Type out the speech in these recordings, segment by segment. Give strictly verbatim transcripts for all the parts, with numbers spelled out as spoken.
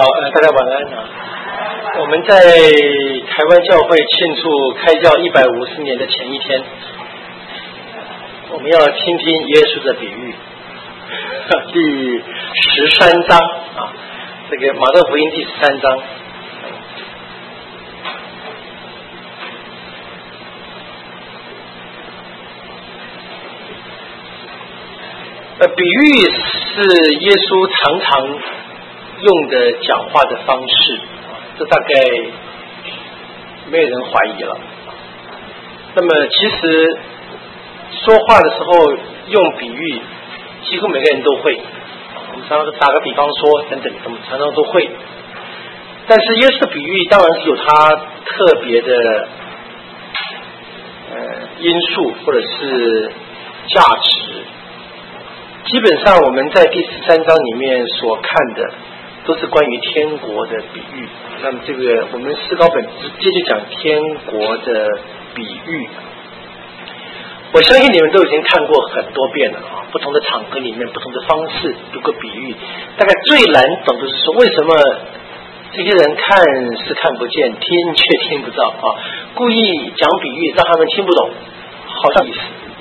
好，呃，大家晚安啊！我们在台湾教会庆祝开教一百五十年的前一天，我们要听听耶稣的比喻，第十三章啊，这个马太福音第十三章。呃，比喻是耶稣常常用的讲话的方式，这大概没有人怀疑了。那么其实说话的时候用比喻，几乎每个人都会。我们常常打个比方说等等，我们常常都会。但是耶稣的比喻当然是有它特别的呃因素或者是价值。基本上我们在第十三章里面所看的都是关于天国的比喻。那么这个我们思高本直接就讲天国的比喻。我相信你们都已经看过很多遍了啊，不同的场合里面不同的方式有个比喻。大概最难懂的是说，为什么这些人看是看不见，听却听不到啊？故意讲比喻让他们听不懂，好像意思。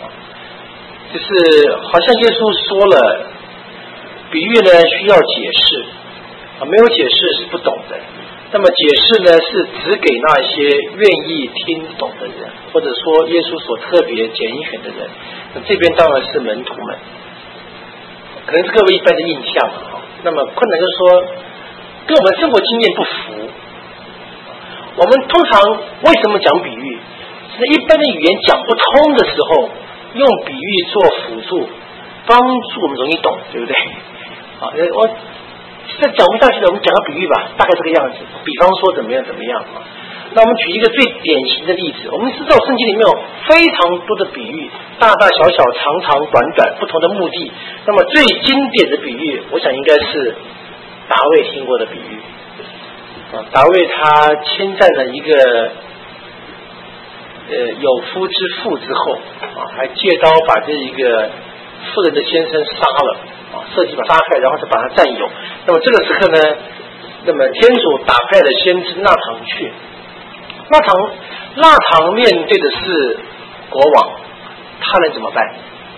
就是好像耶稣说了，比喻呢需要解释啊，没有解释是不懂的。那么解释呢是只给那些愿意听懂的人，或者说耶稣所特别拣选的人。那这边当然是门徒们，可能是各位一般的印象啊。那么困难就是说，跟我们生活经验不符。我们通常为什么讲比喻？是一般的语言讲不通的时候，用比喻做辅助，帮助我们容易懂，对不对？好，我这讲不下去了，我们讲个比喻吧，大概这个样子。比方说怎么样怎么样啊？那我们举一个最典型的例子，我们知道圣经里面有非常多的比喻，大大小小、长长短短，不同的目的。那么最经典的比喻，我想应该是大卫听过的比喻啊。大卫他称赞了一个呃，有夫之妇之后啊，还借刀把这一个妇人的先生杀了啊，设计把杀害，然后再把他占有。那么这个时刻呢，那么天主打派了先知纳堂去，纳堂纳堂面对的是国王，他能怎么办？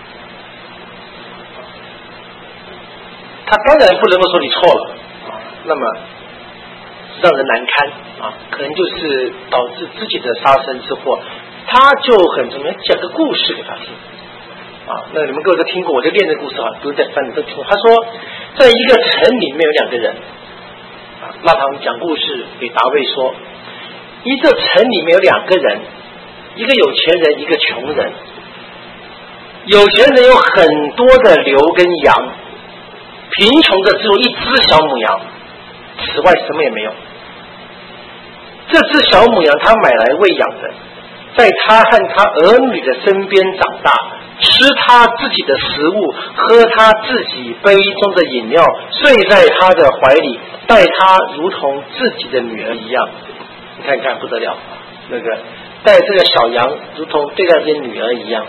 他当然不能够说你错了啊，那么让人难堪啊，可能就是导致自己的杀身之祸。他就很重要，讲个故事给他听啊。那你们各位都听过，我就练这故事啊，都在翻都听过。他说，在一个城里面有两个人啊，纳堂讲故事给大卫说，一个城里面有两个人，一个有钱人，一个穷人。有钱人有很多的牛跟羊，贫穷的只有一只小母羊，此外什么也没有。这只小母羊他买来喂养的，在他和他儿女的身边长大，吃他自己的食物，喝他自己杯中的饮料，睡在他的怀里，待他如同自己的女儿一样。你看看不得了，那个待这个小羊如同对待这些女儿一样。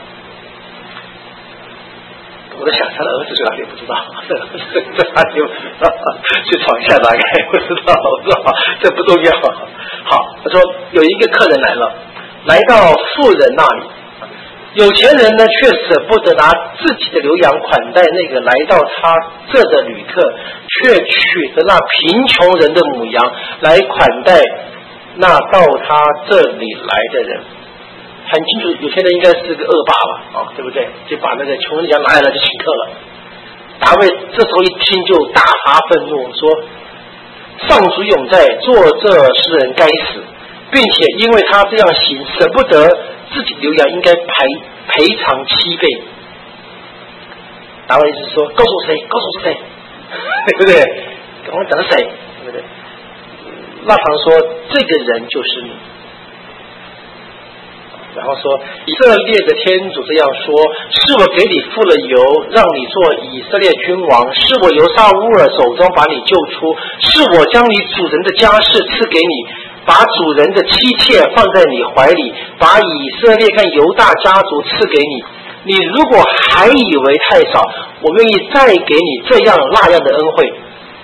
我在想他的儿子是哪里不知道，这这哪里去床下大概不知道，我知道这不重要。好，他说有一个客人来了，来到富人那里，有钱人呢却舍不得拿自己的牛羊款待那个来到他这的旅客，却取得那贫穷人的母羊来款待那到他这里来的人。很清楚，有些人应该是个恶霸吧，啊，对不对？就把那个穷人羊拿来了就请客了。大卫这时候一听就大发愤怒，说：上主永在，做这事人该死，并且因为他这样行，舍不得自己牛羊，应该赔赔偿七倍。大卫是说：告诉我谁？告诉我是谁？对不对？赶快讲谁？对不对？那堂说：这个人就是你。然后说，以色列的天主这样说：是我给你付了油，让你做以色列君王；是我由撒乌尔手中把你救出；是我将你主人的家事赐给你，把主人的妻妾放在你怀里，把以色列和犹大家族赐给你。你如果还以为太少，我愿意再给你这样那样的恩惠。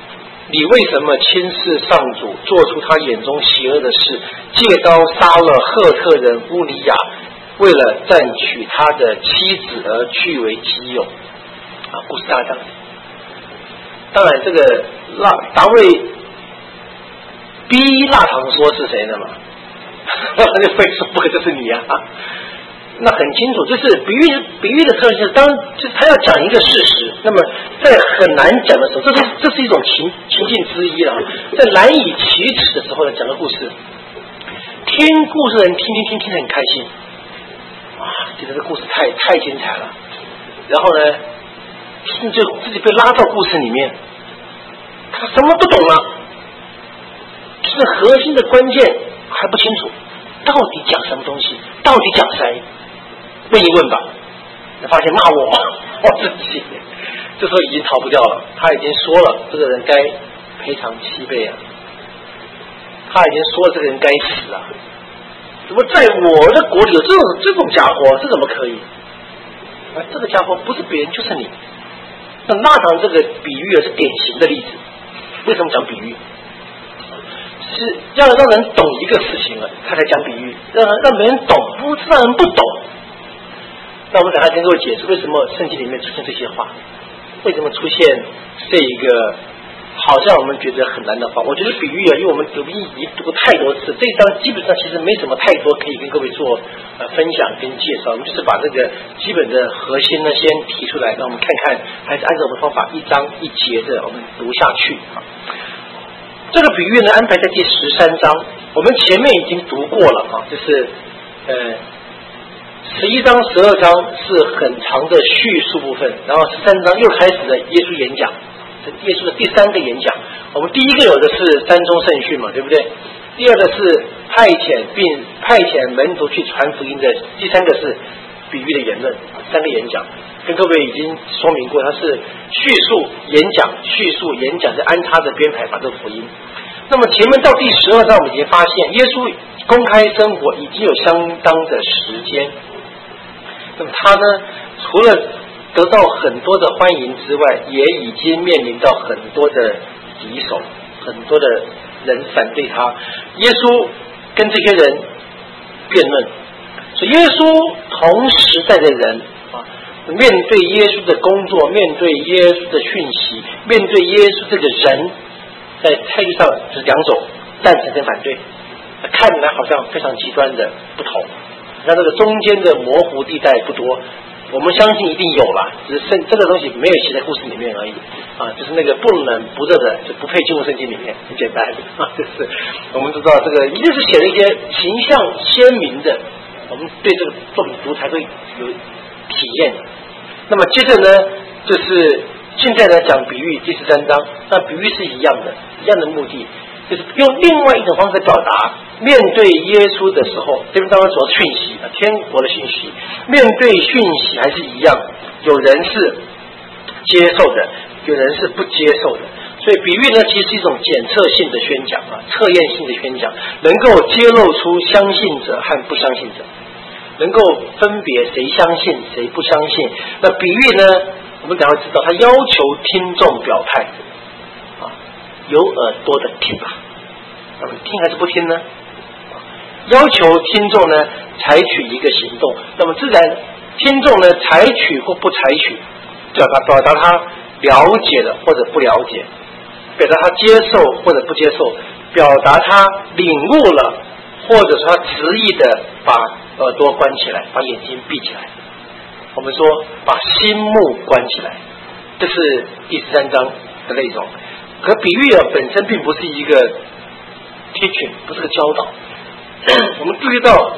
你为什么轻视上主，做出他眼中邪恶的事，借刀杀了赫特人乌尼亚，为了占取他的妻子而据为己有？啊，故事大概这样子。当然，这个拉大卫逼腊肠说是谁的嘛？他就非说不可就是你啊！那很清楚，就是比喻比喻的特性是，当就是他要讲一个事实，那么在很难讲的时候，这是这是一种情情境之一了。在难以启齿的时候呢，讲个故事，听故事的人听听听听得很开心，啊，觉得这故事太太精彩了。然后呢，听就自己被拉到故事里面，他什么不懂了，就是核心的关键还不清楚，到底讲什么东西，到底讲谁？问一问吧，你发现骂我，我自己，这时候已经逃不掉了。他已经说了，这个人该赔偿七倍啊！他已经说了，这个人该死啊！怎么在我的国里有这种这种家伙？这怎么可以？啊，这个家伙不是别人，就是你。那纳堂这个比喻是典型的例子。为什么讲比喻？是要让人懂一个事情了，他才讲比喻，让让别人懂，不是让人不懂。那我们等下跟各位解释为什么圣经里面出现这些话，为什么出现这一个好像我们觉得很难的话。我觉得比喻啊，因为我们读已经读过太多次，这一章基本上其实没什么太多可以跟各位做呃分享跟介绍。我们就是把这个基本的核心呢先提出来，让我们看看，还是按照我们的方法一章一节的我们读下去啊。这个比喻呢安排在第十三章，我们前面已经读过了啊，就是呃十一章、十二章是很长的叙述部分，然后十三章又开始了耶稣演讲，耶稣的第三个演讲。我们第一个有的是山中圣训嘛，对不对？第二个是派遣并派遣门徒去传福音的，第三个是比喻的言论，三个演讲。跟各位已经说明过，它是叙述演讲，叙述演讲是安插的编排把这个福音。那么前面到第十二章，我们已经发现耶稣公开生活已经有相当的时间。那么他呢，除了得到很多的欢迎之外，也已经面临到很多的敌手，很多的人反对他。耶稣跟这些人辩论，所以耶稣同时代的人啊，面对耶稣的工作，面对耶稣的讯息，面对耶稣这个人，在态度上是两种，赞成跟反对，看起来好像非常极端的不同。那这个中间的模糊地带不多，我们相信一定有啦，只是这个东西没有写在故事里面而已啊，就是那个不冷不热的就不配进入圣经里面，很简单啊，就是我们知道这个一定是写了一些形象鲜明的，我们对这个作品读才会有体验。那么接着呢，就是现在呢讲比喻第十三章，那比喻是一样的，一样的目的。就是用另外一种方式表达，面对耶稣的时候，这边当然主要是讯息啊，天国的讯息。面对讯息还是一样，有人是接受的，有人是不接受的。所以比喻呢，其实是一种检测性的宣讲啊，测验性的宣讲，能够揭露出相信者和不相信者，能够分别谁相信谁不相信。那比喻呢，我们等下会知道，他要求听众表态。有耳朵的听吧，那么听还是不听呢？要求听众呢采取一个行动，那么自然听众呢采取或不采取，表达表达他了解了或者不了解，表达他接受或者不接受，表达他领悟了，或者说他执意的把耳朵关起来，把眼睛闭起来。我们说把心目关起来，这是第十三章的内容。可比喻啊本身并不是一个 teaching， 不是个教导。我们注意到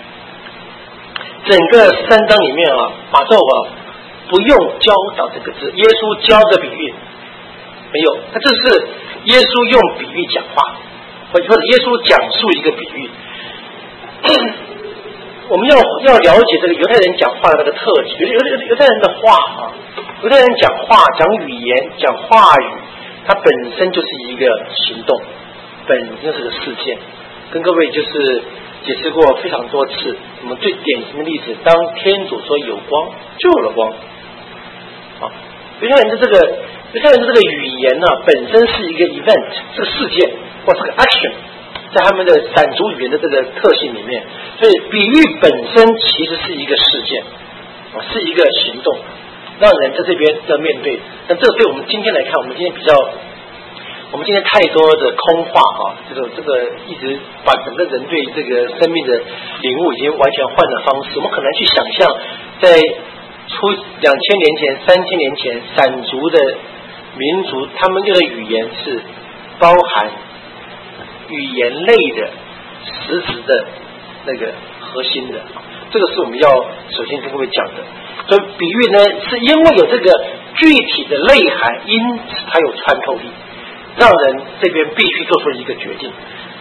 整个十三章里面啊，马窦啊不用教导这个字，耶稣教的比喻没有，他这是耶稣用比喻讲话，或者耶稣讲述一个比喻。我们要要了解这个犹太人讲话的那个特质，犹犹犹太人的话啊，犹太人讲话讲语言讲话语。它本身就是一个行动，本身就是个事件。跟各位就是解释过非常多次，我们最典型的例子，当天主说有光，就有了光。啊，犹太人的这个就看这个语言呢、啊、本身是一个 event， 是个事件或是个 action， 在他们的闪族语言的这个特性里面，所以比喻本身其实是一个事件，啊，是一个行动，让人在这边要面对。那这个对我们今天来看，我们今天比较。我们今天太多的空话啊，这个这个一直把整个人对这个生命的领悟已经完全换了方式。我们很难去想象，在出两千年前、三千年前，闪族的民族，他们这个语言是包含语言类的实质的那个核心的。这个是我们要首先跟各位讲的。所以比喻呢，是因为有这个具体的内涵，因此它有穿透力。让人这边必须做出一个决定。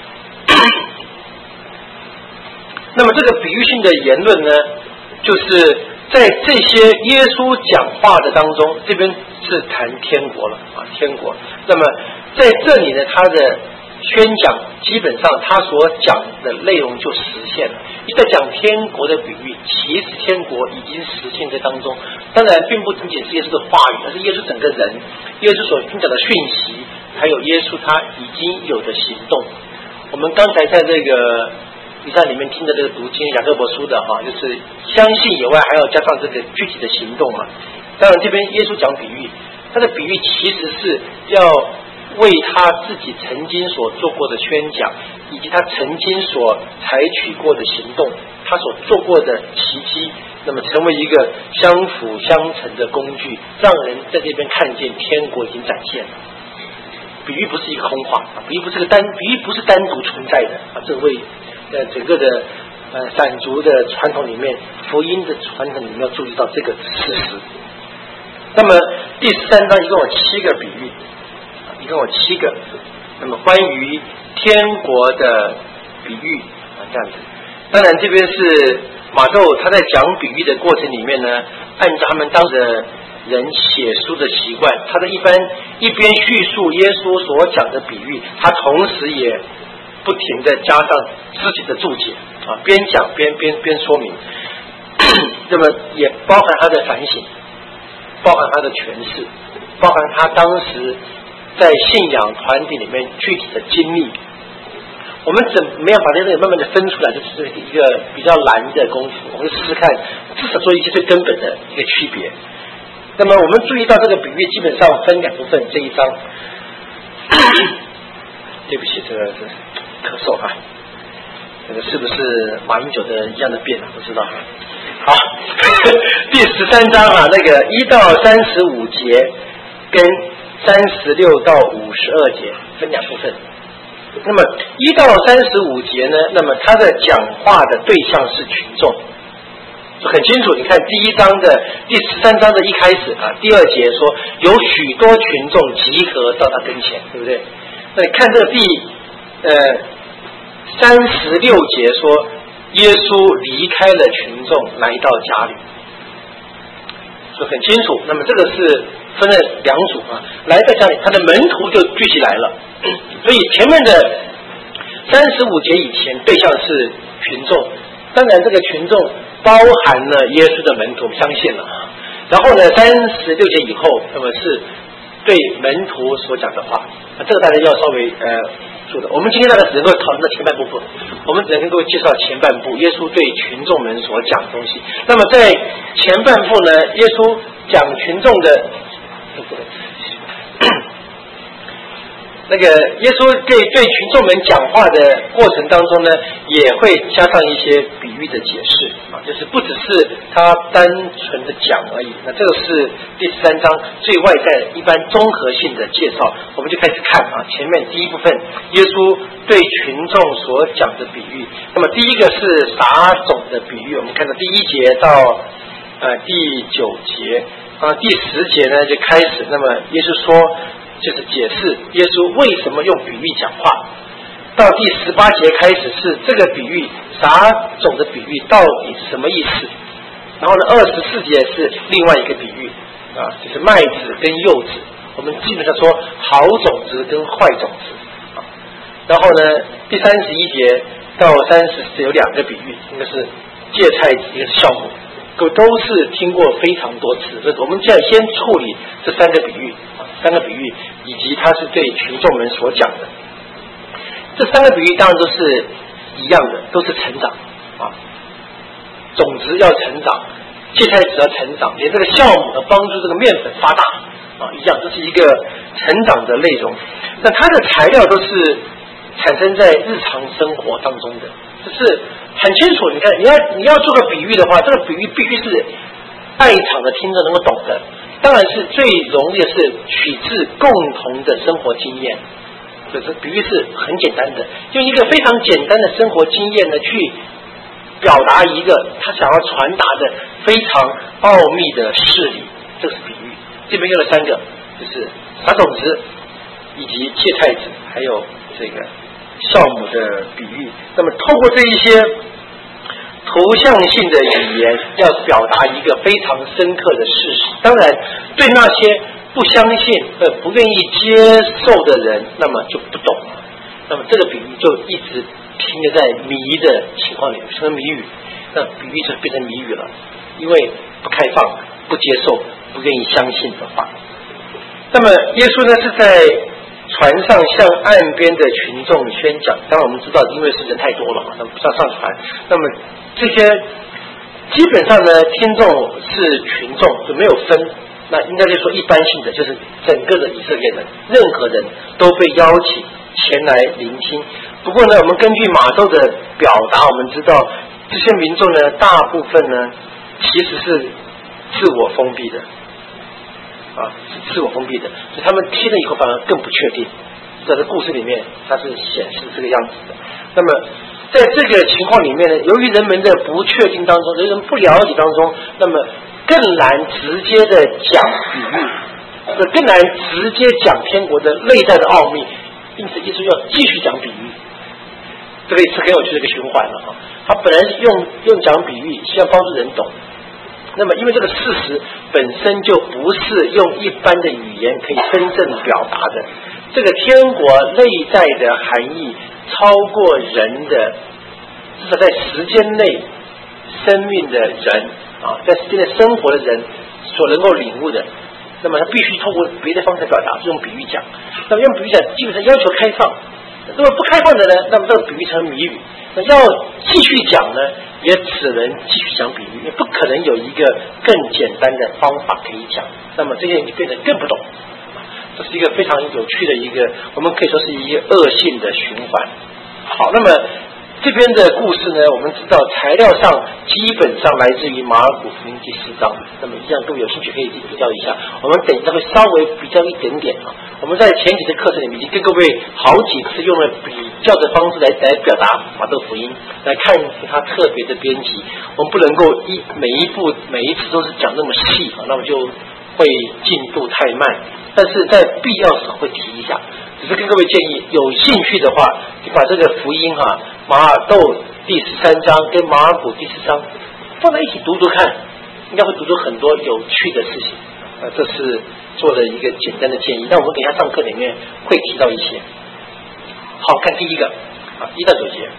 那么这个比喻性的言论呢，就是在这些耶稣讲话的当中，这边是谈天国了啊，天国。那么在这里呢，他的宣讲基本上他所讲的内容就实现了。一在讲天国的比喻，其实天国已经实现在当中。当然，并不仅仅是耶稣的话语，而是耶稣整个人，耶稣所宣讲的讯息。还有耶稣他已经有的行动。我们刚才在这个比赛里面听的这个读经雅各伯书的哈，就是相信以外还要加上这个具体的行动嘛。当然这边耶稣讲比喻，他的比喻其实是要为他自己曾经所做过的宣讲，以及他曾经所采取过的行动，他所做过的奇迹，那么成为一个相辅相成的工具，让人在这边看见天国已经展现了。比喻不是一个空话，比喻不是个单，比喻不是单独存在的啊！这为呃整个的呃闪族的传统里面，福音的传统里面要注意到这个事实。那么第十三章一共有七个比喻，一共有七个。那么关于天国的比喻啊，这样子。当然这边是马窦他在讲比喻的过程里面呢，按照他们当时的人写书的习惯，他的一般一边叙述耶稣所讲的比喻，他同时也不停的加上自己的注解啊，边讲边边边说明，那么也包含他的反省，包含他的诠释，包含他当时在信仰团体里面具体的经历。我们怎么样把这个慢慢的分出来，就是一个比较难的功夫。我们试试看，至少做一些最根本的一个区别。那么我们注意到这个比喻基本上分两部分，这一章对不起，这个是咳嗽啊，这个是不是马英九的一样的变啊？不知道。好，第十三章啊，那个一到三十五节跟三十六到五十二节分两部分。那么一到三十五节呢，那么他的讲话的对象是群众。很清楚，你看第一章的第十三章的一开始啊，第二节说有许多群众集合到他跟前，对不对？那你看这个第呃三十六节说耶稣离开了群众，来到家里，所以很清楚。那么这个是分了两组啊，来到家里，他的门徒就聚集来了。所以前面的三十五节以前对象是群众，当然这个群众包含了耶稣的门徒，相信了啊。然后呢，三十六节以后，那么是对门徒所讲的话，那这个大家要稍微呃做的。我们今天大概只能够讨论到前半部分，我们只能跟各位介绍前半部耶稣对群众们所讲的东西。那么在前半部呢，耶稣讲群众的那个耶稣对对群众们讲话的过程当中呢，也会加上一些比喻的解释啊，就是不只是他单纯的讲而已。那这个是第十三章最外在一般综合性的介绍，我们就开始看啊。前面第一部分，耶稣对群众所讲的比喻。那么第一个是撒种的比喻，我们看到第一节到呃第九节啊，第十节呢就开始。那么耶稣说。就是解释耶稣为什么用比喻讲话，到第十八节开始是这个比喻撒种的比喻到底是什么意思，然后呢二十四节是另外一个比喻啊，就是麦子跟柚子，我们基本上说好种子跟坏种子啊。然后呢第三十一节到三十有两个比喻，一个是芥菜子，一个是酵母。 都都是听过非常多次。所以我们现在先处理这三个比喻啊，三个比喻以及他是对群众们所讲的。这三个比喻当然都是一样的，都是成长啊，种子要成长，芥菜籽要成长，连这个酵母要帮助这个面粉发大啊，一样，这是一个成长的内容。那它的材料都是产生在日常生活当中的，这是很清楚。你看，你要你要做个比喻的话，这个比喻必须是在场的听众能够懂的。当然是最容易的是取自共同的生活经验。这这比喻是很简单的，用一个非常简单的生活经验呢，去表达一个他想要传达的非常奥秘的事理，这是比喻。这边用了三个，就是撒种子，以及芥菜籽，还有这个酵母的比喻。那么透过这一些图像性的语言，要表达一个非常深刻的事实。当然，对那些不相信、呃不愿意接受的人，那么就不懂了。那么这个比喻就一直停留在谜的情况里，成了谜语。那比喻就变成谜语了，因为不开放、不接受、不愿意相信的话。那么耶稣呢是在船上向岸边的群众宣讲。当然我们知道，因为是人太多了嘛，那么不上上船。那么这些基本上呢，听众是群众，就没有分。那应该就说一般性的，就是整个的以色列人，任何人都被邀请前来聆听。不过呢，我们根据马窦的表达，我们知道这些民众呢，大部分呢其实是自我封闭的，啊，是自我封闭的，所以他们听了以后反而更不确定。在这故事里面，它是显示这个样子的。那么在这个情况里面呢，由于人们的不确定当中，人们不了解当中，那么更难直接的讲比喻，更难直接讲天国的内在的奥秘，因此耶稣要继续讲比喻。这个是很有趣的一个循环了哈。他本来是用用讲比喻，希望帮助人懂。那么因为这个事实本身就不是用一般的语言可以真正表达的，这个天国内在的含义超过人的，至少在时间内生命的人啊，在时间内生活的人所能够领悟的，那么他必须透过别的方式表达，是用比喻讲。那么用比喻讲，基本上要求开放。如果不开放的呢，那么这个比喻成谜语。那要继续讲呢，也只能继续讲比喻，也不可能有一个更简单的方法可以讲。那么这些你变得更不懂。这是一个非常有趣的一个，我们可以说是一个恶性的循环。好，那么这边的故事呢，我们知道材料上基本上来自于马尔谷福音第四章，那么一样各位有兴趣可以比较一下。我们等一下会稍微比较一点点啊。我们在前几次课程里面已经跟各位好几次用了比较的方式来来表达马窦福音，来看它特别的编辑。我们不能够一每一步每一次都是讲那么细啊，那么就会进度太慢。但是在必要时候会提一下。只是跟各位建议，有兴趣的话，你把这个福音哈、啊，马尔窦第十三章跟马尔谷第四章放在一起读读看，应该会读出很多有趣的事情。呃，这是做了一个简单的建议。那我们等一下上课里面会提到一些。好，看第一个啊，一到九节。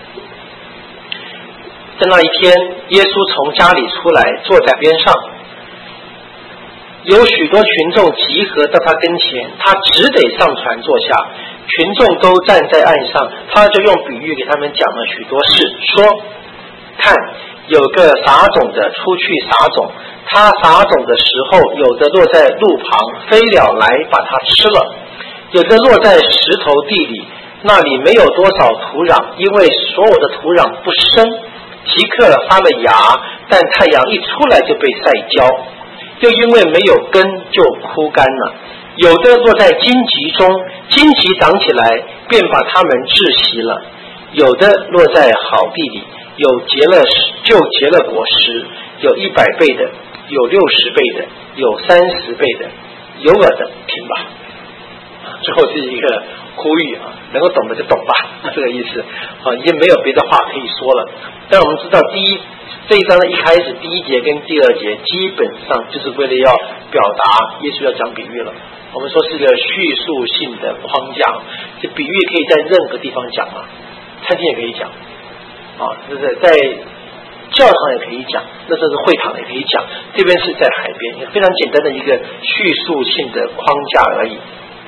在那一天，耶稣从家里出来，坐在边上。有许多群众集合到他跟前，他只得上船坐下。群众都站在岸上，他就用比喻给他们讲了许多事，说：看，有个撒种的出去撒种，他撒种的时候，有的落在路旁，飞鸟来把它吃了；有的落在石头地里，那里没有多少土壤，因为所有的土壤不深，即刻发了芽，但太阳一出来就被晒焦。又因为没有根就枯干了。有的落在荆棘中，荆棘长起来便把它们窒息了；有的落在好地里，有结了就结了果实，有一百倍的，有六十倍的，有三十倍的。有耳的听吧。最后是一个呼吁啊，能够懂的就懂吧，这个意思啊，已经没有别的话可以说了。但我们知道第一这一章的一开始第一节跟第二节基本上就是为了要表达耶稣要讲比喻了。我们说是个叙述性的框架，这比喻可以在任何地方讲嘛，餐厅也可以讲啊，就是在教堂也可以讲，那时候是会堂也可以讲，这边是在海边，非常简单的一个叙述性的框架而已。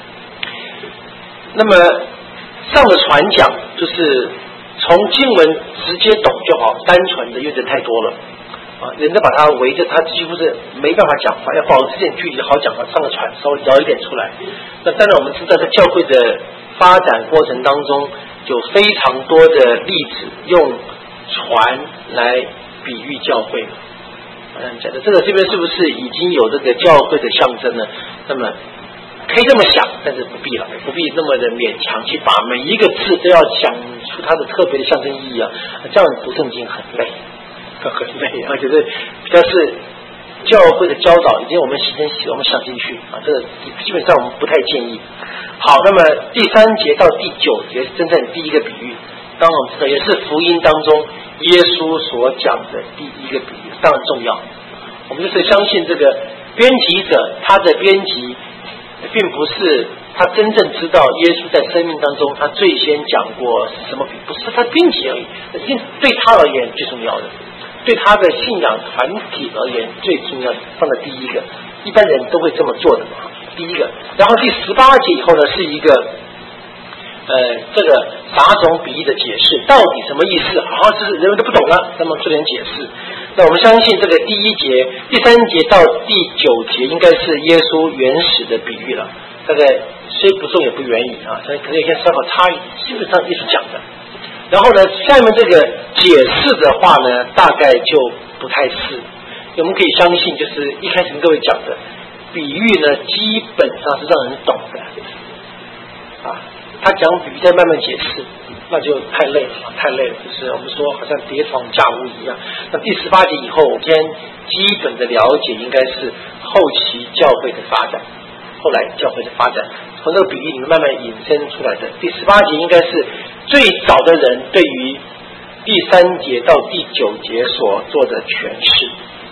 那么上了传讲就是从经文直接懂就好，单纯的有点太多了啊，人家把它围着，他几乎是没办法讲话，要保持点距离好讲话，上个船稍微摇一点出来。那当然我们知道在教会的发展过程当中有非常多的例子用船来比喻教会。嗯，讲的这个这边是不是已经有这个教会的象征呢？那么可以这么想，但是不必了，不必那么的勉强去把每一个字都要讲出它的特别的象征意义啊，这样读圣经很累，很累，而且是比较是教会的教导，已经我们形成习惯，我们想进去啊，这个基本上我们不太建议。好，那么第三节到第九节是真正第一个比喻，当然我们知道也是福音当中耶稣所讲的第一个比喻，当然重要。我们就是相信这个编辑者他的编辑并不是他真正知道耶稣在生命当中他最先讲过什么，不是他编辑而已，对他而言最重要的，对他的信仰团体而言最重要的放在第一个，一般人都会这么做的嘛，第一个。然后第十八节以后呢是一个呃这个撒种比喻的解释，到底什么意思，好像是人们都不懂了，那么做点解释。那我们相信这个第一节第三节到第九节应该是耶稣原始的比喻了，大概虽不重也不远矣啊，所以可能有些稍稍差异，基本上耶稣讲的。然后呢下面这个解释的话呢大概就不太是，我们可以相信就是一开始跟各位讲的比喻呢基本上是让人懂的啊，他讲比喻再慢慢解释那就太累了，太累了，就是我们说好像叠床架屋一样。那第十八节以后，我们先基本的了解应该是后期教会的发展，后来教会的发展从这个比喻里面慢慢引申出来的。第十八节应该是最早的人对于第三节到第九节所做的诠释。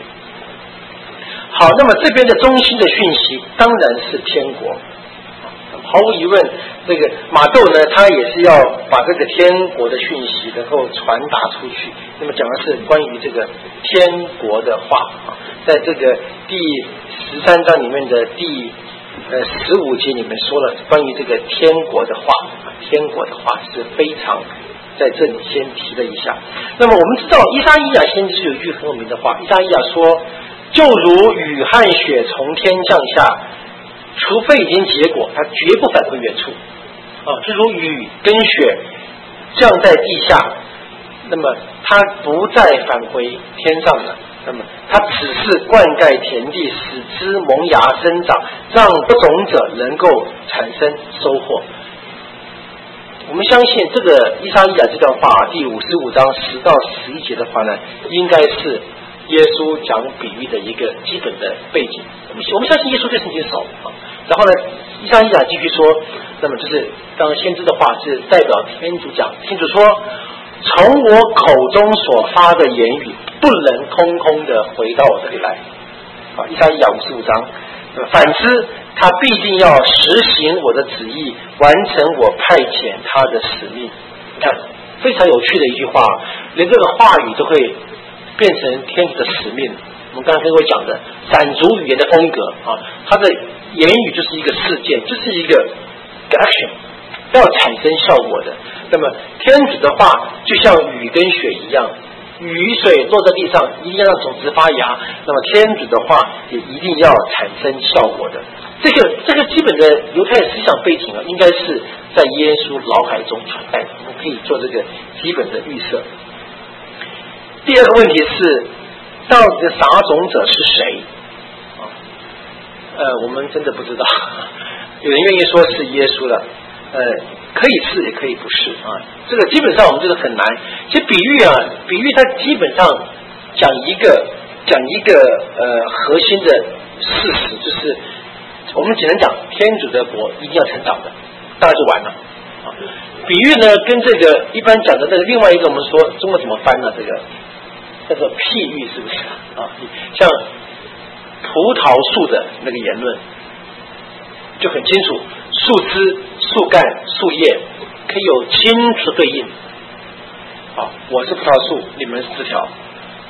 好，那么这边的中心的讯息当然是天国。毫无疑问，这个马窦呢，他也是要把这个天国的讯息能够传达出去。那么讲的是关于这个天国的话啊，在这个第十三章里面的第呃十五节里面说了关于这个天国的话啊，天国的话是非常在这里先提了一下。那么我们知道以撒意亚先知有一句很有名的话，以撒意亚说：“就如雨和雪从天降下。”除非已经结果，它绝不返回原处啊！就如雨跟雪降在地下，那么它不再返回天上了。那么它只是灌溉田地，使之萌芽生长，让播种者能够产生收获。我们相信这个以撒意亚这段话，第五十五章十到十一节的话呢，应该是耶稣讲比喻的一个基本的背景。我们我们相信耶稣对圣经熟啊。然后呢，以撒意亚继续说，那么就是刚刚先知的话是代表天主讲，天主说，从我口中所发的言语不能空空的回到我这里来。啊，以撒意亚五十五章。反之，他必定要实行我的旨意，完成我派遣他的使命。你看，非常有趣的一句话，连这个话语都会变成天主的使命。我们刚才跟各位讲的闪族语言的风格啊，它的言语就是一个事件，就是一个 action， 要产生效果的。那么天主的话就像雨跟雪一样，雨水落在地上一定要让种子发芽，那么天主的话也一定要产生效果的。这个这个基本的犹太思想背景啊，应该是在耶稣脑海中传代的，我们可以做这个基本的预设。第二个问题是，到底的撒种者是谁？呃，我们真的不知道。有人愿意说是耶稣了，呃，可以是也可以不是啊。这个基本上我们这个很难。其实比喻啊，比喻它基本上讲一个讲一个呃核心的事实，就是我们只能讲天主的国一定要成长的，大概就完了啊。比喻呢，跟这个一般讲的这个另外一个，我们说中国怎么翻呢？这个叫做譬喻，是不是啊？像葡萄树的那个言论就很清楚，树枝、树干、树叶可以有清楚对应。啊，我是葡萄树，你们是枝条。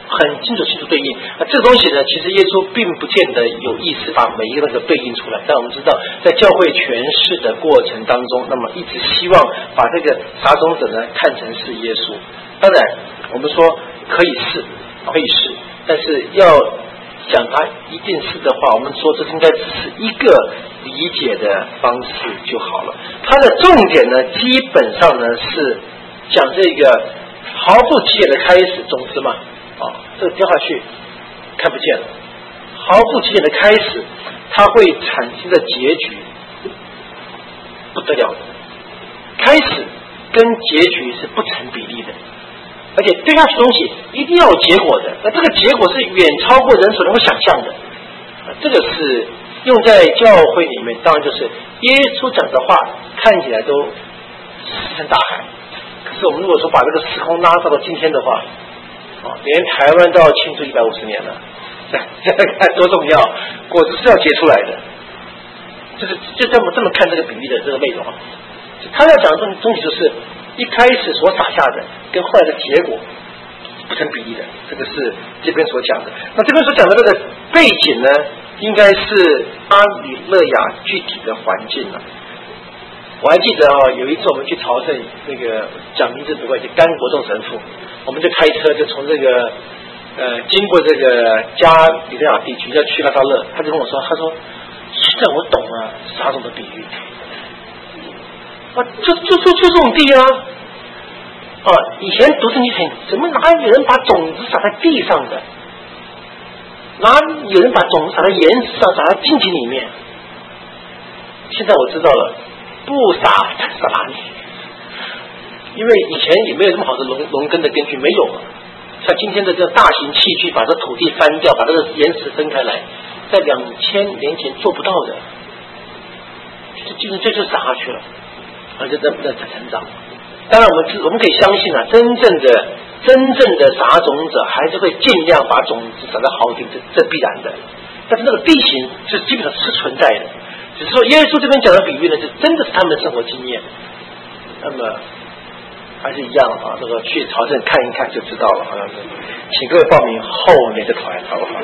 很清楚清楚对应啊。这个东西呢，其实耶稣并不见得有意识把每一个那个对应出来，但我们知道，在教会诠释的过程当中，那么一直希望把这个撒种者呢看成是耶稣。当然，我们说可以是，可以是，但是要讲它一定是的话，我们说这应该只是一个理解的方式就好了。它的重点呢，基本上呢是讲这个毫不起眼的开始，种子嘛，啊，这个掉下去看不见了，毫不起眼的开始，它会产生的结局不得了的，开始跟结局是不成比例的。而且对下去东西一定要有结果的，那这个结果是远超过人所能够想象的。这个是用在教会里面，当然就是耶稣讲的话看起来都石沉大海，可是我们如果说把这个时空拉到了今天的话，啊，连台湾都要庆祝一百五十年了，现在看多重要，果子是要结出来的。就是就这么这么看这个比喻的这个内容啊，他要讲的东东西就是一开始所撒下的跟后来的结果不成比例的，这个是这边所讲的。那这边所讲的这个背景呢，应该是阿里勒雅具体的环境了。我还记得啊，有一次我们去朝圣，那个讲名字不会，就甘国栋神父，我们就开车就从这个呃经过这个加里勒雅地区要去拉萨勒，他就跟我说，他说现在我懂了撒种的比喻。啊，就就就就这种地啊！啊，以前读圣经前，怎么哪有人把种子撒在地上的？哪有人把种子撒在岩石上，撒在荆棘里面？现在我知道了，不撒撒哪里？因为以前也没有这么好的农农耕的根据，没有了。像今天的这个大型器具，把这土地翻掉，把这个岩石分开来，在两千年前做不到的，这这这就撒下去了。而且在在成长，当然我们我们可以相信啊，真正的真正的撒种者还是会尽量把种子撒在好地，这这必然的。但是那个地形是基本上是存在的，只是说耶稣这边讲的比喻呢，就真的是他们的生活经验。那么还是一样啊，这个去朝圣看一看就知道了，好像是，请各位报名后面的团，好不好？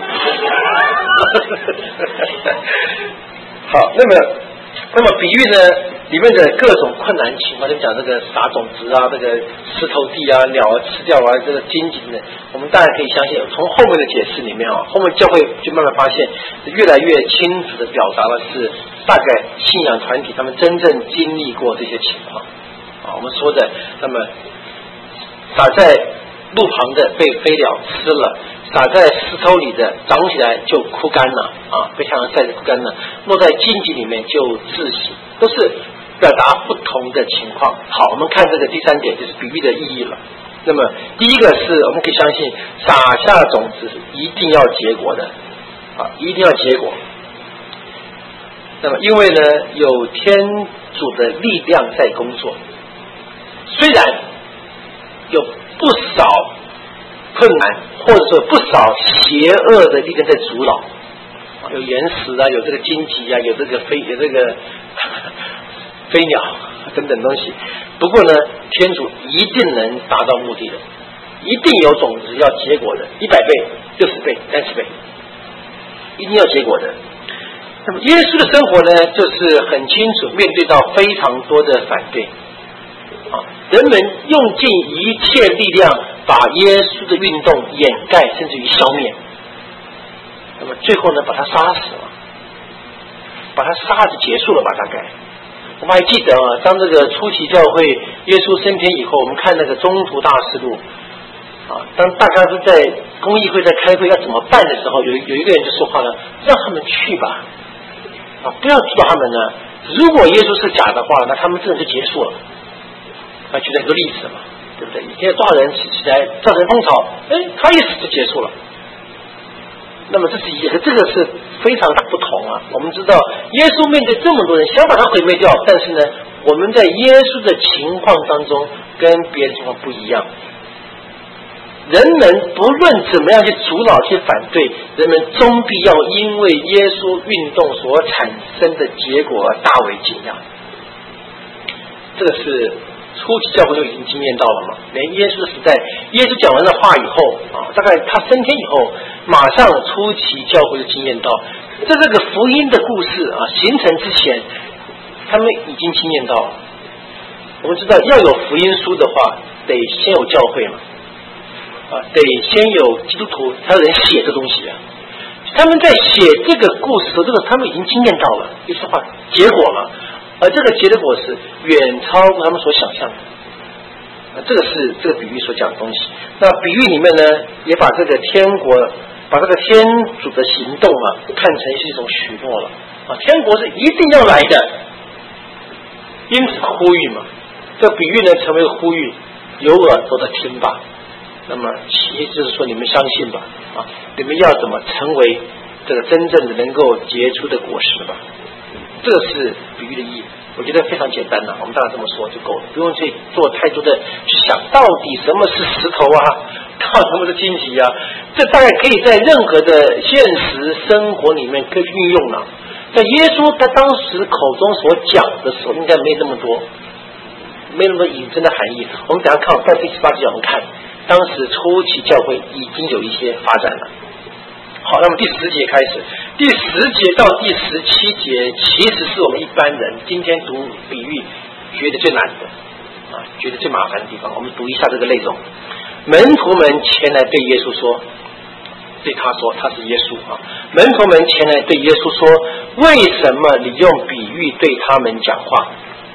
好，那么那么比喻呢？里面的各种困难情况，就讲这个撒种子啊，这个石头地啊，鸟啊吃掉啊，这个荆棘呢，我们当然可以相信，从后面的解释里面啊，后面教会就慢慢发现，越来越清楚的表达了是大概信仰团体他们真正经历过这些情况啊。我们说的，那么撒在路旁的被飞鸟吃了，撒在石头里的长起来就枯干了啊，被太阳晒得枯干了，落在荆棘里面就窒息，都是表达不同的情况。好，我们看这个第三点，就是比喻的意义了。那么第一个是我们可以相信，撒下种子一定要结果的啊，一定要结果。那么因为呢，有天主的力量在工作，虽然有不少困难，或者说不少邪恶的力量在阻挠，有岩石啊，有这个荆棘啊，有这个飞有这个飞鸟等等东西。不过呢，天主一定能达到目的的，一定有种子要结果的，一百倍、六十倍、三十倍，一定要结果的。那么耶稣的生活呢，就是很清楚面对到非常多的反对啊，人们用尽一切力量把耶稣的运动掩盖，甚至于消灭。那么最后呢，把他杀死了，把他杀就结束了吧？大概我们还记得啊，当这个初期教会耶稣升天以后，我们看那个中途大事录啊，当大家都在公议会在开会要怎么办的时候，有有一个人就说话了，让他们去吧，啊，不要阻挡他们呢。如果耶稣是假的话，那他们真的就结束了。啊，举了一个例子嘛，对不对？现在多少人起起来造成风潮，哎，他一死就结束了。那么这是一个，这个是非常大不同啊。我们知道耶稣面对这么多人想把他毁灭掉，但是呢，我们在耶稣的情况当中跟别人情况不一样。人们不论怎么样去阻挠、去反对，人们终必要因为耶稣运动所产生的结果而大为惊讶。这个是初期教会就已经经验到了嘛。连耶稣的时代，耶稣讲完了话以后啊，大概他升天以后，马上初期教会就经验到，在这个福音的故事啊形成之前，他们已经经验到了。我们知道要有福音书的话，得先有教会嘛，啊，得先有基督徒，才有人写这东西啊。他们在写这个故事的时候，这个他们已经经验到了，一句话结果了。而这个结的果实远超过他们所想象的，啊，这个是这个比喻所讲的东西。那比喻里面呢，也把这个天国，把这个天主的行动啊，看成是一种许诺了啊，天国是一定要来的，因此呼吁嘛。这个比喻呢，成为呼吁，有耳朵的听吧。那么其实就是说，你们相信吧，啊，你们要怎么成为这个真正的能够结出的果实吧？这个是比喻的意义，我觉得非常简单了，我们当然这么说就够了，不用去做太多的去想到底什么是石头啊，到底什么是荆棘啊，这大概可以在任何的现实生活里面可以运用了。在耶稣他当时口中所讲的时候，应该没那么多，没那么多引申的含义。我们等一下看在第十八节我们看，当时初期教会已经有一些发展了。好，那么第十节开始，第十节到第十七节，其实是我们一般人今天读比喻觉得最难的啊，觉得最麻烦的地方。我们读一下这个内容。门徒们前来对耶稣说，对他说，他是耶稣啊。门徒们前来对耶稣说，为什么你用比喻对他们讲话？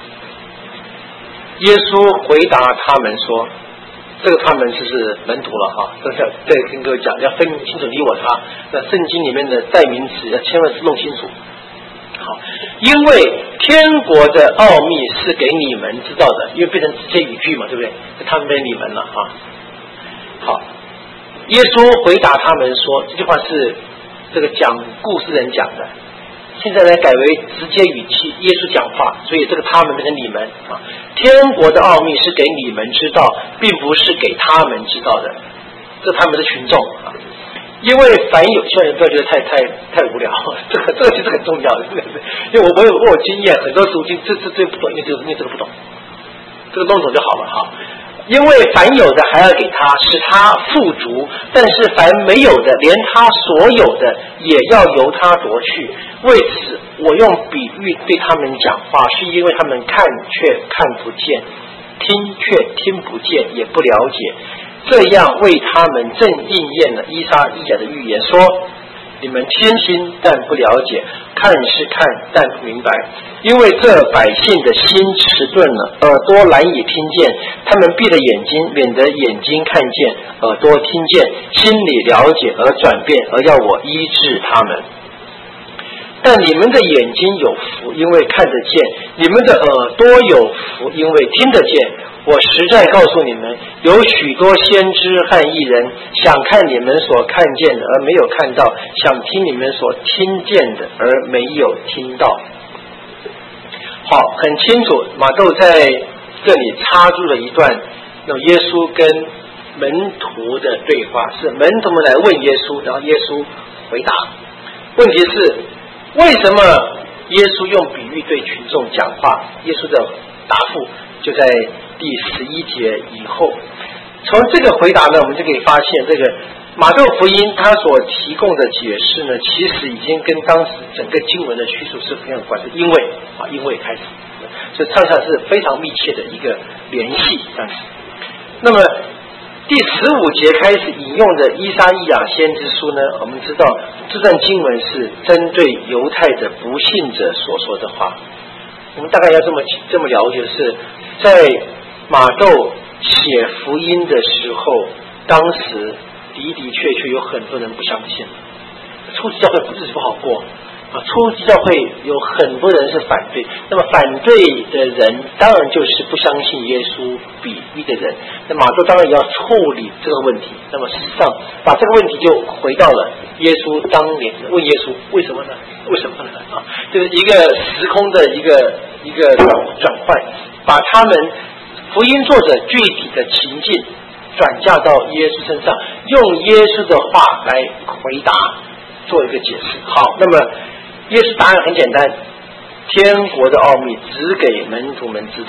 耶稣回答他们说，这个他们就是门徒了哈，这个再跟各位讲，要分清楚你我他。那圣经里面的代名词要千万是弄清楚。好，因为天国的奥秘是给你们知道的，因为变成直接语句嘛，对不对？他们变你们了哈。好，耶稣回答他们说，这句话是这个讲故事人讲的。现在呢改为直接语气，耶稣讲话，所以这个他们变成你们啊。天国的奥秘是给你们知道，并不是给他们知道的，这他们的群众啊。因为凡有，希望你不要觉得太太太无聊，这个这个其实很重要的，因为我我有我有经验，很多时候这这这这不懂，因为这个因为这个不懂，这个弄懂就好了哈。因为凡有的还要给他，使他富足；但是凡没有的，连他所有的也要由他夺去。为此，我用比喻对他们讲话，是因为他们看却看不见，听却听不见，也不了解。这样为他们正应验了依撒意亚的预言，说：你们听心但不了解，看是看但不明白，因为这百姓的心迟钝了，耳朵难以听见，他们闭了眼睛，免得眼睛看见，耳朵听见，心里了解而转变，而要我医治他们。但你们的眼睛有福，因为看得见；你们的耳朵有福，因为听得见。我实在告诉你们，有许多先知和义人想看你们所看见的而没有看到，想听你们所听见的而没有听到。好，很清楚，马窦在这里插入了一段有耶稣跟门徒的对话，是门徒们来问耶稣，然后耶稣回答。问题是为什么耶稣用比喻对群众讲话？耶稣的答复就在第十一节以后。从这个回答呢，我们就可以发现，这个马窦福音他所提供的解释呢，其实已经跟当时整个经文的叙述是非常有关的。因为啊，因为开始，所以唱起来是非常密切的一个联系。这样子，那么第十五节开始引用的依撒意亚先知书呢，我们知道这段经文是针对犹太的不信者所说的话。我们大概要这么这么了解，是在马窦写福音的时候，当时的的确确有很多人不相信，初期教会日子不好过啊，初期教会有很多人是反对，那么反对的人当然就是不相信耶稣比喻的人，那马窦当然也要处理这个问题。那么事实上把这个问题就回到了耶稣当年问耶稣为什么呢？为什么呢？啊，就是一个时空的一个一个转换，把他们福音作者具体的情境转嫁到耶稣身上，用耶稣的话来回答，做一个解释。好，那么耶稣答案很简单，天国的奥秘只给门徒们知道的，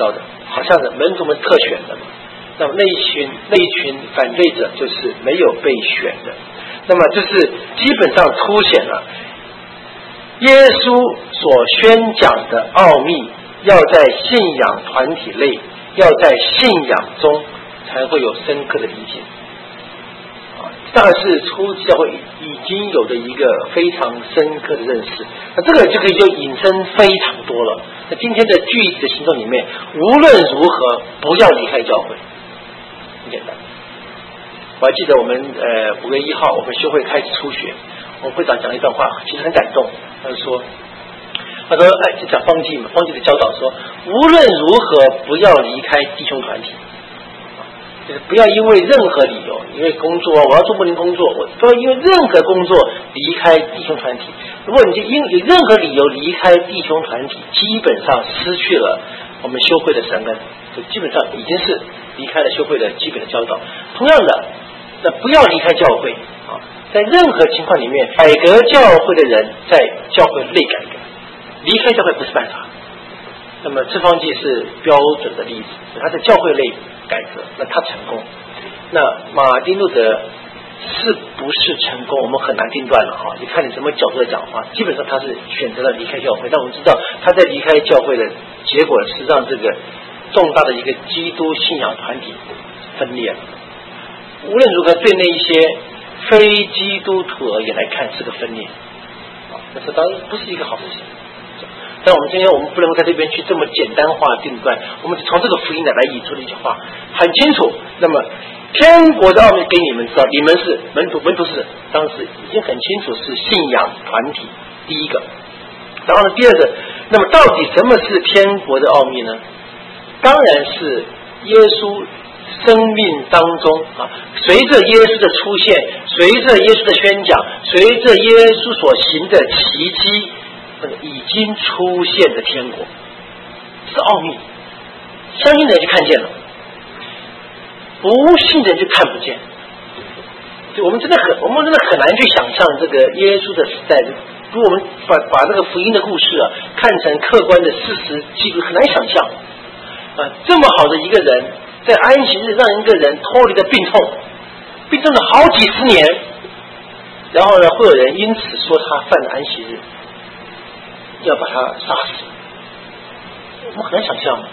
好像是门徒们特选的嘛。那么那一群那一群反对者就是没有被选的。那么这是基本上凸显了耶稣所宣讲的奥秘，要在信仰团体内，要在信仰中才会有深刻的理解。当然是初期教会已经有的一个非常深刻的认识，那这个就可以就引申非常多了。那今天的具体的行动里面，无论如何不要离开教会，很简单。我还记得我们呃五月一号我们修会开始初学，我们会长讲了一段话，其实很感动。他说，他说哎，就讲方济嘛，方济的教导说，无论如何不要离开弟兄团体。就是不要因为任何理由，因为工作我要做牧灵工作，我不要因为任何工作离开弟兄团体。如果你就因有任何理由离开弟兄团体，基本上失去了我们修会的神恩，就基本上已经是离开了修会的基本的教导。同样的，那不要离开教会啊，在任何情况里面，改革教会的人在教会内改革，离开教会不是办法。那么这方济是标准的例子，他在教会内改革，那他成功。那马丁路德是不是成功，我们很难定断了哈。你看你什么角度的讲话，基本上他是选择了离开教会，但我们知道他在离开教会的结果是让这个重大的一个基督信仰团体分裂了。无论如何，对那一些非基督徒而言来看是个分裂，那这当然不是一个好事情。但我们今天我们不能够在这边去这么简单化定断，我们从这个福音来引出的一句话很清楚。那么天国的奥秘给你们知道，你们是门徒，门徒是当时已经很清楚是信仰团体，第一个。然后呢，第二个，那么到底什么是天国的奥秘呢？当然是耶稣生命当中啊，随着耶稣的出现，随着耶稣的宣讲，随着耶稣所行的奇迹，那个已经出现的天国，这是奥秘。相信的人就看见了，不信的人就看不见。我们真的很，我们真的很难去想象这个耶稣的时代。如果我们把把这个福音的故事啊看成客观的事实记录，很难想象啊，这么好的一个人，在安息日让一个人脱离了病痛，病痛了好几十年，然后呢，会有人因此说他犯了安息日，要把他杀死。我们很难想象，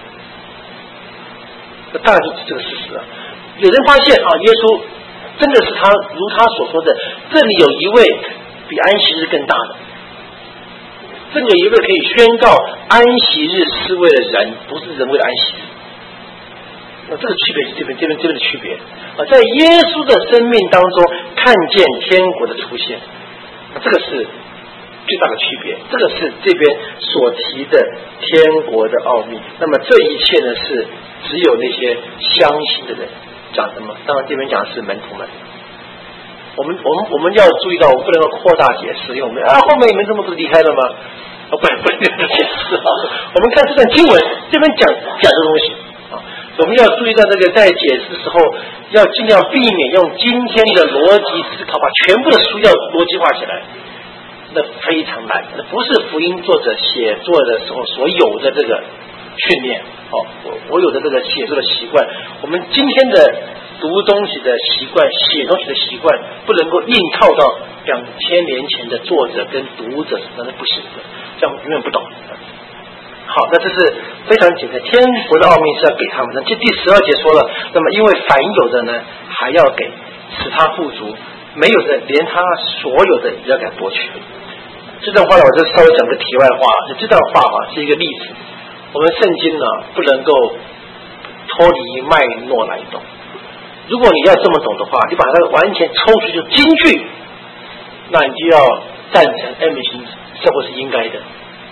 那当然就是这个事实啊。有人发现啊，耶稣真的是他如他所说的，这里有一位比安息日更大的，这里有一位可以宣告安息日是为了人，不是人为了安息日。那这个区别是这边这边这边的区别啊，在耶稣的生命当中看见天国的出现，那这个是最大的区别，这个是这边所提的天国的奥秘。那么这一切呢，是只有那些相信的人讲什么？当然这边讲的是门徒们。我们我们我们要注意到，我们不能够扩大解释，因为我们啊后面门徒们不是离开了吗？啊不不能够解释啊。我们看这段经文，这边讲讲这东西啊，我们要注意到这个在解释的时候，要尽量避免用今天的逻辑思考，把全部的书要逻辑化起来。那非常难，那不是福音作者写作的时候所有的这个训练哦，我我有的这个写作的习惯，我们今天的读东西的习惯、写东西的习惯，不能够硬套到两千年前的作者跟读者，那是不行的，这样永远不懂。好，那这是非常简单，天国的奥秘是要给他们的。这第十二节说了，那么因为凡有的呢，还要给，使他富足；没有的，连他所有的也要给夺去。这段话呢，我就稍微讲个题外话。这段话啊是一个例子，我们圣经呢不能够脱离脉络来懂。如果你要这么懂的话，你把它完全抽出就金句，那你就要赞成 M 型社会是应该的，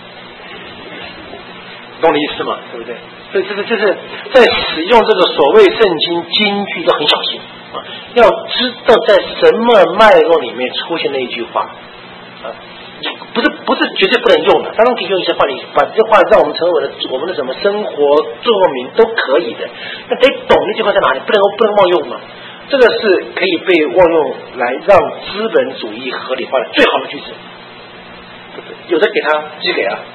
懂我的意思吗？对不对？所以这个就是在使用这个所谓圣经金句要很小心啊，要知道在什么脉络里面出现那一句话啊。不是不是绝对不能用的，当然可以用一些话，你把这话让我们成为我的我们的什么生活座右铭都可以的。那得懂那句话在哪里，不能不能忘用嘛。这个是可以被忘用来让资本主义合理化的最好的句子。有的给他寄给啊，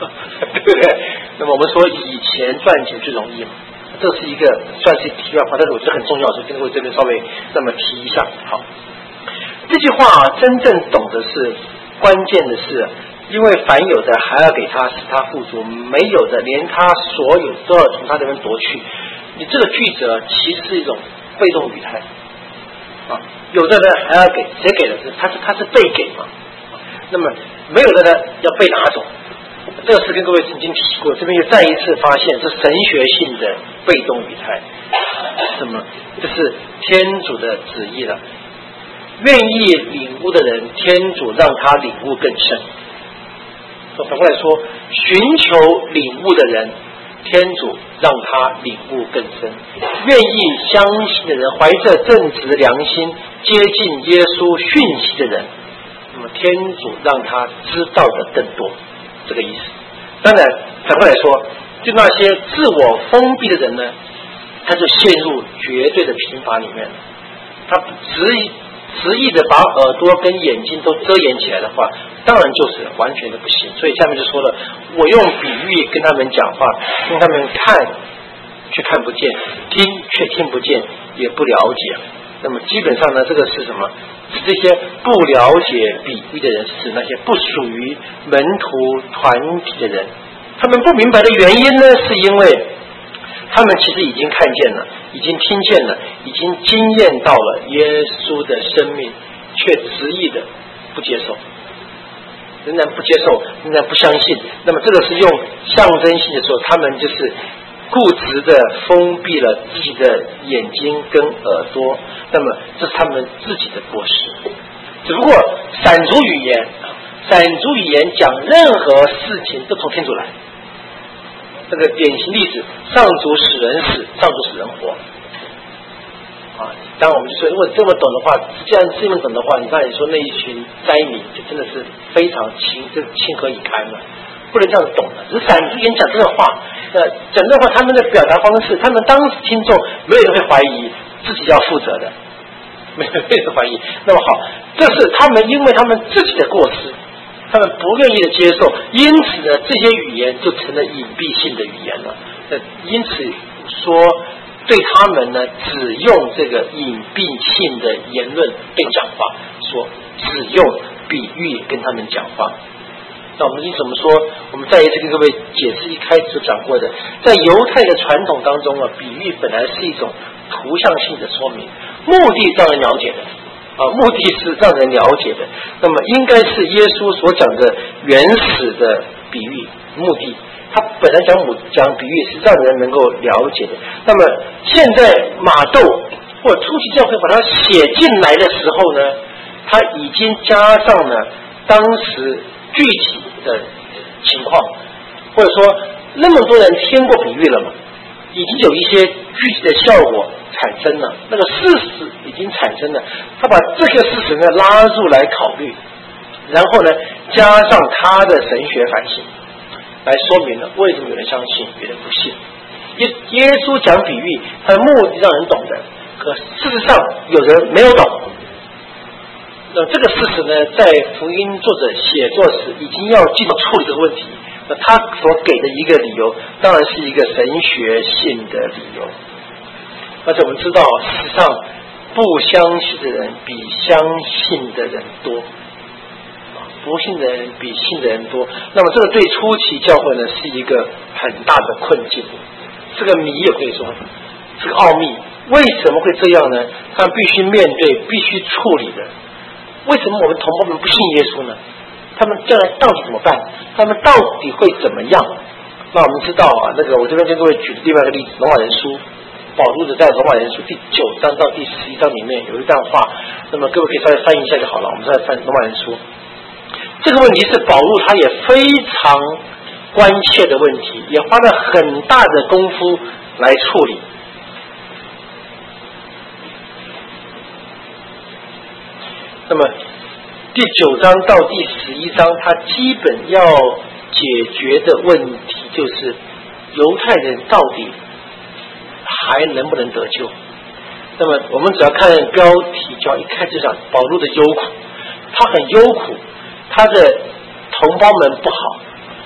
对不对？那么我们说以钱赚钱最容易嘛，这是一个算是题外话，但是我觉得很重要，所以跟各位这边稍微那么提一下。好，这句话啊，真正懂的是关键的是，因为凡有的还要给他，使他富足；没有的，连他所有都要从他这边夺去。你这个句子其实是一种被动语态啊，有的人还要给，谁给的？他是他是被给嘛。那么没有的呢，要被拿走。这个是跟各位曾经提过，这边又再一次发现是神学性的被动语态。什么？这是天主的旨意了。愿意领悟的人，天主让他领悟更深。反过来说，寻求领悟的人，天主让他领悟更深。愿意相信的人，怀着正直良心接近耶稣讯息的人，那么天主让他知道的更多，这个意思。当然反过来说，就那些自我封闭的人呢，他就陷入绝对的贫乏里面了。他执意执意的把耳朵跟眼睛都遮掩起来的话，当然就是完全的不行。所以下面就说了，我用比喻跟他们讲话，让他们看却看不见，听却听不见，也不了解。那么基本上呢，这个是什么？是这些不了解比喻的人，是指那些不属于门徒团体的人。他们不明白的原因呢，是因为他们其实已经看见了，已经听见了，已经经验到了耶稣的生命，却执意的不接受，仍然不接受，仍然不相信。那么这个是用象征性的说，他们就是固执的封闭了自己的眼睛跟耳朵，那么这是他们自己的过失。只不过闪族语言，闪族语言讲任何事情都从天主来。这个典型例子，上主使人死，上主使人活。啊，当然我们就说，如果这么懂的话，这样这么懂的话，你刚才说那一群灾民就真的是非常情，就情何以堪了，不能这样懂的。只是闪族语言讲这个话，呃，讲这话，他们的表达方式，他们当时听众没有人会怀疑自己要负责的，没有人会怀疑。那么好，这是他们因为他们自己的过失。他们不愿意的接受，因此呢，这些语言就成了隐蔽性的语言了。那因此说，对他们呢，只用这个隐蔽性的言论跟讲话，说只用比喻跟他们讲话。那我们因此我们说，我们再一次跟各位解释一开始就讲过的，在犹太的传统当中啊，比喻本来是一种图像性的说明，目的让人了解的。啊，目的是让人了解的，那么应该是耶稣所讲的原始的比喻目的。他本来讲母讲比喻是让人能够了解的。那么现在马窦或者初期教会把它写进来的时候呢，他已经加上了当时具体的情况，或者说那么多人听过比喻了嘛，已经有一些具体的效果产生了，那个事实已经产生了，他把这个事实呢拉入来考虑，然后呢加上他的神学反省，来说明了为什么有人相信，有人不信。耶耶稣讲比喻，他的目的让人懂的，可事实上有人没有懂。那这个事实呢，在福音作者写作时已经要进入处理这个问题。那他所给的一个理由，当然是一个神学性的理由。而且我们知道，事实上不相信的人比相信的人多，不信的人比信的人多。那么这个对初期教会呢，是一个很大的困境，这个谜也可以说，这个奥秘为什么会这样呢？他们必须面对，必须处理的。为什么我们同胞们不信耶稣呢？他们将来到底怎么办？他们到底会怎么样？那我们知道啊，那个我这边跟各位举另外一个例子，罗马人书。保罗的在罗马人书第九章到第十一章里面有一段话，那么各位可以稍微翻译一下就好了。我们再翻罗马人书，这个问题是保罗他也非常关切的问题，也花了很大的功夫来处理。那么第九章到第十一章，他基本要解决的问题就是犹太人到底还能不能得救？那么我们只要看标题，就要一开始讲保罗的忧苦，他很忧苦，他的同胞们不好，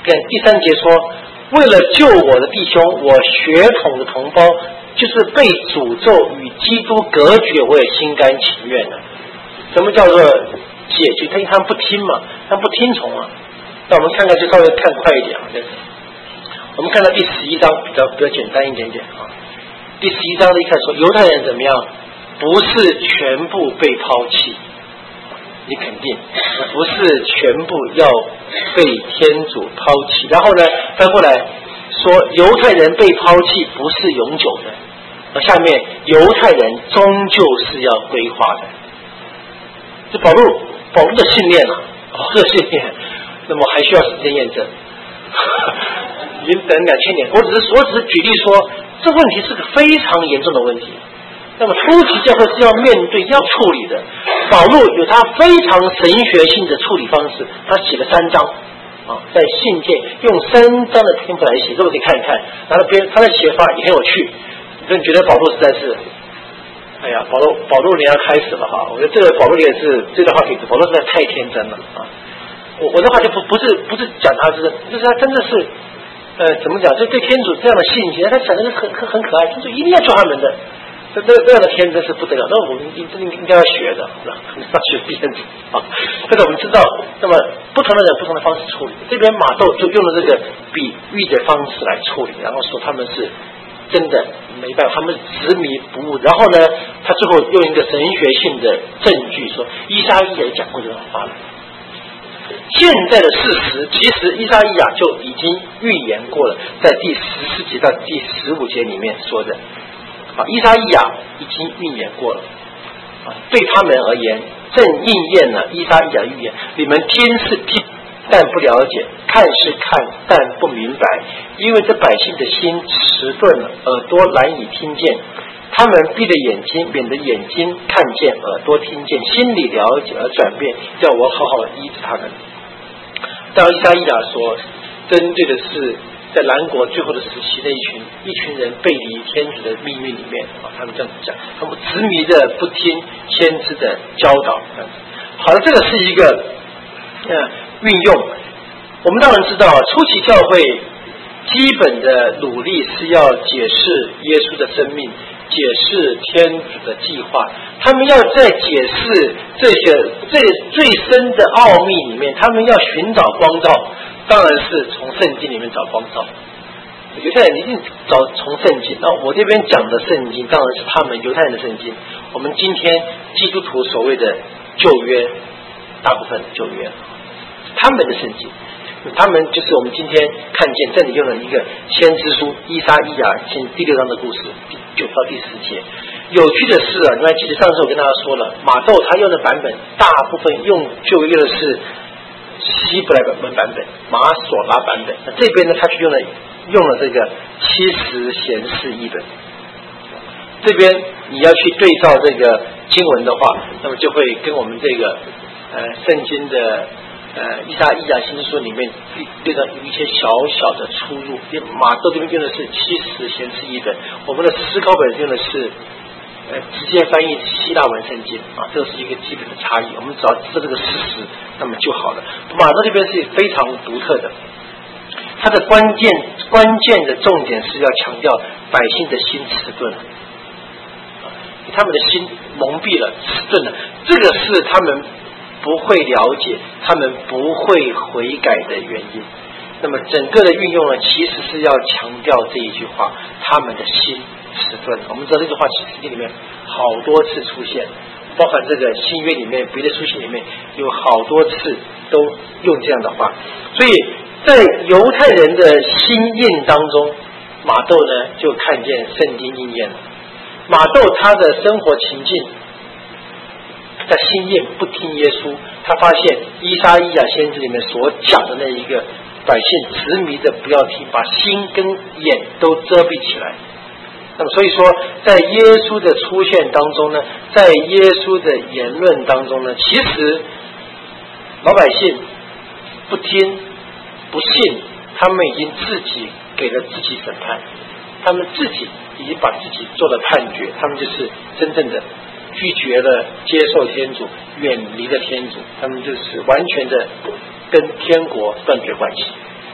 看第三节说，为了救我的弟兄，我血统的同胞，就是被诅咒与基督隔绝，我也心甘情愿的。什么叫做解决？他他们不听嘛，他们不听从嘛。那我们看看，就稍微看快一点啊。我们看到第十一章比较比较简单一点点啊。第十一章的一开始说，犹太人怎么样？不是全部被抛弃，你肯定不是全部要被天主抛弃。然后呢，翻过来说，犹太人被抛弃不是永久的，而下面犹太人终究是要归化的。这保罗保罗的信念啊，保罗的信念，那么还需要时间验证。已经等两千年，我只是我只是举例说，这问题是个非常严重的问题。那么初期教会是要面对要处理的，保罗有他非常神学性的处理方式，他写了三章啊，在信件用三章的篇幅来写，各位可以看一看，然后边他的写法也很有趣。你觉得保罗实在是，哎呀，保罗保罗年要开始了哈，我觉得这个保罗也是这段话给保罗实在太天真了啊。我我的话就不不是不是讲他这个，就是他真的是呃怎么讲，就对天主这样的信心，他讲的是很很很可爱，天主一定要救他们的。这这这样的天真是不得了，那我们应应应该要学的，是吧？要学天主啊。但是我们知道，那么不同的人不同的方式处理。这边马窦就用了这个比喻的方式来处理，然后说他们是真的没办法，他们执迷不悟。然后呢，他最后用一个神学性的证据说，依撒意亚也讲过这种话了。现在的事实，其实依撒意亚就已经预言过了，在第十四节到第十五节里面说的。啊，依撒意亚已经预言过了，啊，对他们而言，正应验了依撒意亚预言。你们听是听，但不了解；看是看，但不明白。因为这百姓的心迟钝了，耳朵难以听见。他们闭着眼睛，免得眼睛看见，耳朵听见，心里了解而转变，叫我好好医治他们。当依撒意亚说，针对的是在南国最后的时期的一群一群人背离天主的命运里面啊，他们这样子讲，他们执迷的不听先知的教导。好了，这个是一个呃运用。我们当然知道，初期教会基本的努力是要解释耶稣的生命，解释天主的计划。他们要在解释这些这最深的奥秘里面，他们要寻找光照。当然是从圣经里面找光照，犹太人一定找从圣经。那我这边讲的圣经，当然是他们犹太人的圣经。我们今天基督徒所谓的旧约，大部分旧约，他们的圣经，他们就是我们今天看见这里用了一个先知书依撒意亚先第六章的故事，第九到第十节。有趣的是啊，你还记得上次我跟大家说了，马窦他用的版本，大部分用旧约的是希伯来文版本、马索拉版本，那这边呢，他就用了用了这个七十贤士译本。这边你要去对照这个经文的话，那么就会跟我们这个呃圣经的呃依撒意亚先知书里面第六章有一些小小的出入。马窦这边用的是七十贤士译本，我们的思高本用的是呃，直接翻译希腊文圣经啊，这是一个基本的差异。我们只要知道这个事实，那么就好了。马窦这边是非常独特的，它的关键关键的重点是要强调百姓的心迟钝了，他们的心蒙蔽了、迟钝了，这个是他们不会了解、他们不会悔改的原因。那么整个的运用呢，其实是要强调这一句话：他们的心迟钝。我们知道这句话圣经里面好多次出现，包含这个新约里面别的书信里面有好多次都用这样的话。所以在犹太人的心印当中，马窦呢就看见圣经应验了。马窦他的生活情境，在心印不听耶稣，他发现依撒意亚先知里面所讲的那一个百姓执迷的不要听，把心跟眼都遮蔽起来。那么所以说，在耶稣的出现当中呢，在耶稣的言论当中呢，其实老百姓不听不信，他们已经自己给了自己审判，他们自己已经把自己做了判决，他们就是真正的拒绝了接受天主，远离了天主，他们就是完全的跟天国断绝关系。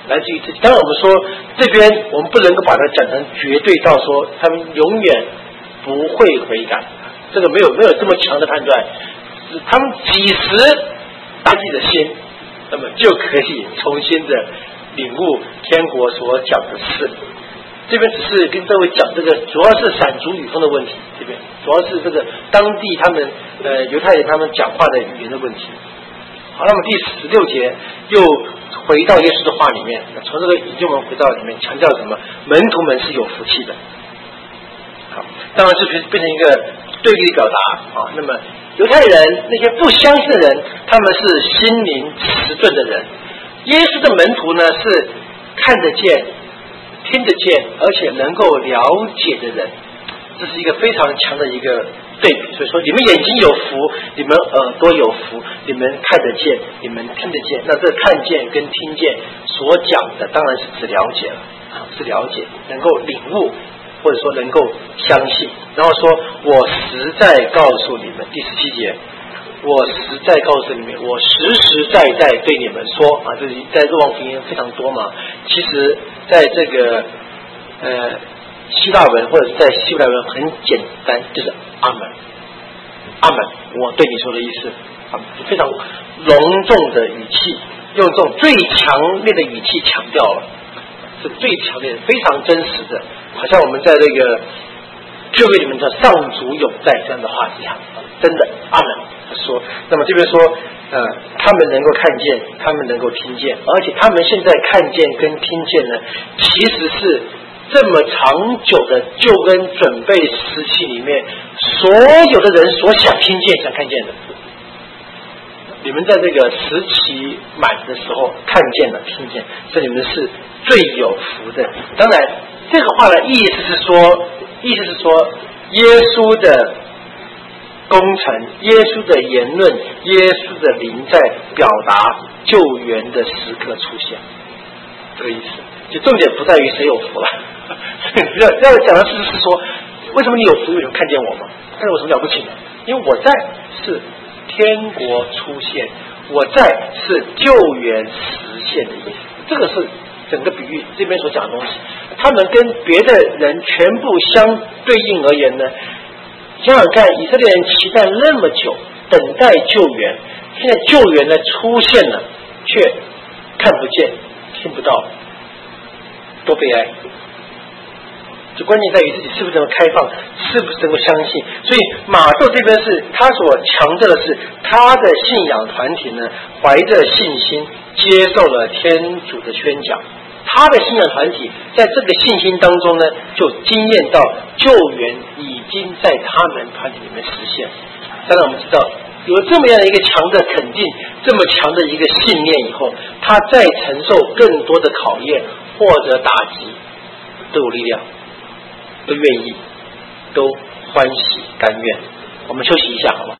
来自于自己。当然，我们说这边我们不能够把它讲成绝对到说他们永远不会悔改，这个没有没有这么强的判断。他们几时打自己的心，那么就可以重新的领悟天国所讲的事。这边只是跟各位讲这个，主要是闪族语风的问题。这边主要是这个当地他们呃犹太人他们讲话的语言的问题。好，那么第十六节又回到耶稣的话里面，从这个引经文回到里面，强调什么？门徒们是有福气的。好，当然是变成一个对立的表达啊。那么犹太人那些不相信的人，他们是心灵迟钝的人。耶稣的门徒呢是看得见、听得见，而且能够了解的人。这是一个非常强的一个对比。所以说，你们眼睛有福，你们耳朵有福，你们看得见，你们听得见。那这看见跟听见所讲的，当然是指了解了啊，是了解，能够领悟。或者说能够相信，然后说我实在告诉你们，第十七节，我实在告诉你们，我实实在在对你们说啊，这在若望福音非常多嘛。其实在这个呃希腊文或者是在希伯来文很简单，就是阿门，阿门，我对你说的意思啊，非常隆重的语气，用这种最强烈的语气强调了。是最强烈的，非常真实的，好像我们在这个旧约里面的上主永在这样的话一样，真的阿门。他说，那么这边说，呃，他们能够看见，他们能够听见，而且他们现在看见跟听见呢，其实是这么长久的救恩准备时期里面，所有的人所想听见、想看见的。你们在这个时期满的时候看见了、听见，所以你们是最有福的。当然，这个话的意思是说，意思是说，耶稣的工程、耶稣的言论、耶稣的灵在表达救援的时刻出现，这个意思。就重点不在于谁有福了，要要讲的事是说，为什么你有福，有人看见我吗？但是有什么了不起呢？因为我在是。天国出现，我在是救援实现的意思。这个是整个比喻这边所讲的东西。他们跟别的人全部相对应而言呢，想想看，以色列人期待那么久，等待救援，现在救援呢出现了，却看不见、听不到，多悲哀！就关键在于自己是不是能够开放，是不是能够相信。所以马窦这边是他所强调的是，他的信仰团体呢，怀着信心接受了天主的宣讲。他的信仰团体在这个信心当中呢，就经验到救援已经在他们团体里面实现。当然我们知道，有这么样的一个强的肯定，这么强的一个信念以后，他再承受更多的考验或者打击，都有力量。都愿意，都欢喜甘愿。我们休息一下，好吗？